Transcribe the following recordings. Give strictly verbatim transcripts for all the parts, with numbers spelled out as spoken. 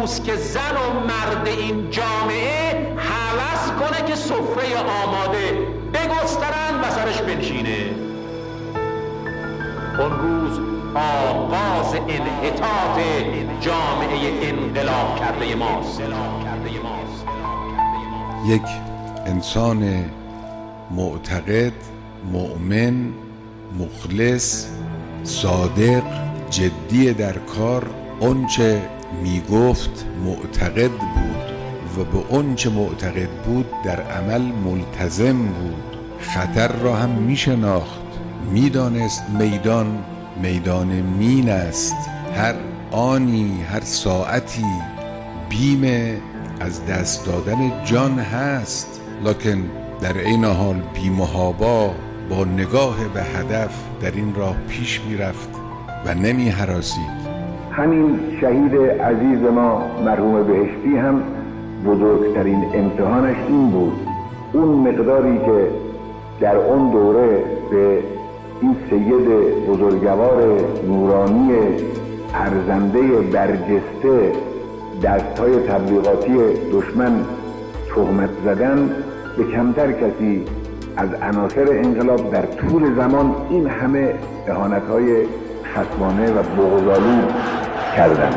روز که زن و مرد این جامعه هوس کنه که سفره آماده بگسترن و سرش بنشینه. اون روز آغاز انحطاط جامعه انقلاب کرده ماست. یک انسان معتقد، مؤمن، مخلص، صادق، جدی در کار، اونچه میگفت معتقد بود و به اونچه معتقد بود در عمل ملتزم بود. خطر را هم میشناخت، میدانست میدان میدان مین است. هر آنی، هر ساعتی بیم از دست دادن جان هست، لکن در این حال بی‌محابا با نگاه به هدف در این راه پیش میرفت و نمی هراسید. همین شهید عزیز ما مرحوم بهشتی هم بزرگترین امتحانش این بود، اون مقداری که در اون دوره به این سید بزرگوار نورانی ارزنده برجسته دستهای تبلیغاتی دشمن تهمت زدن، به کمتر کسی از عناصر انقلاب در طول زمان این همه اهانت‌های خصمانه و بغض‌آلود کردند.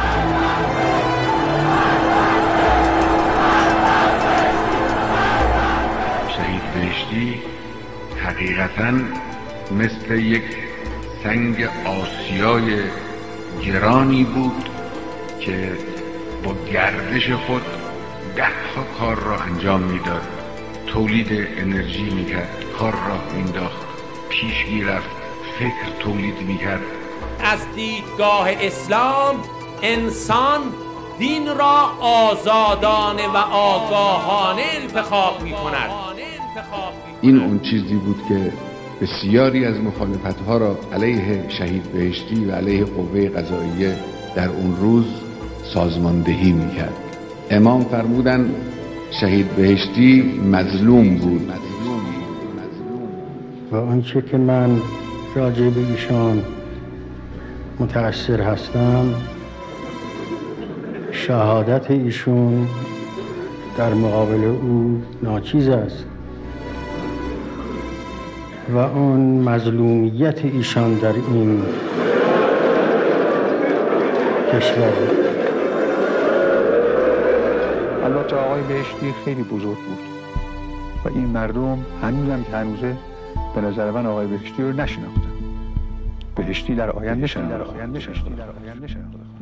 شهید بهشتی حقیقتاً مثل یک سنگ آسیای گرانی بود که با گردش خود ده ها کار را انجام میداد، تولید انرژی میکرد، کار را مینداخت، پیش میرفت، فکر تولید میکرد. از دیدگاه اسلام انسان دین را آزادانه و آگاهانه انتخاب میکند. این اون چیزی بود که بسیاری از مخالفت‌ها را علیه شهید بهشتی و علیه قوه قضاییه در اون روز سازماندهی میکرد. امام فرمودن شهید بهشتی مظلوم بود و آنچه که من راجع به ایشان متأثر هستم، شهادت ایشون در مقابل او ناچیز است و اون مظلومیت ایشان در این کشور. البته آقای بهشتی خیلی بزرگ بود و این مردم هنوزم که هنوزه به نظر من آقای بهشتی رو نشناختن. بهشتی در آینده شناخته.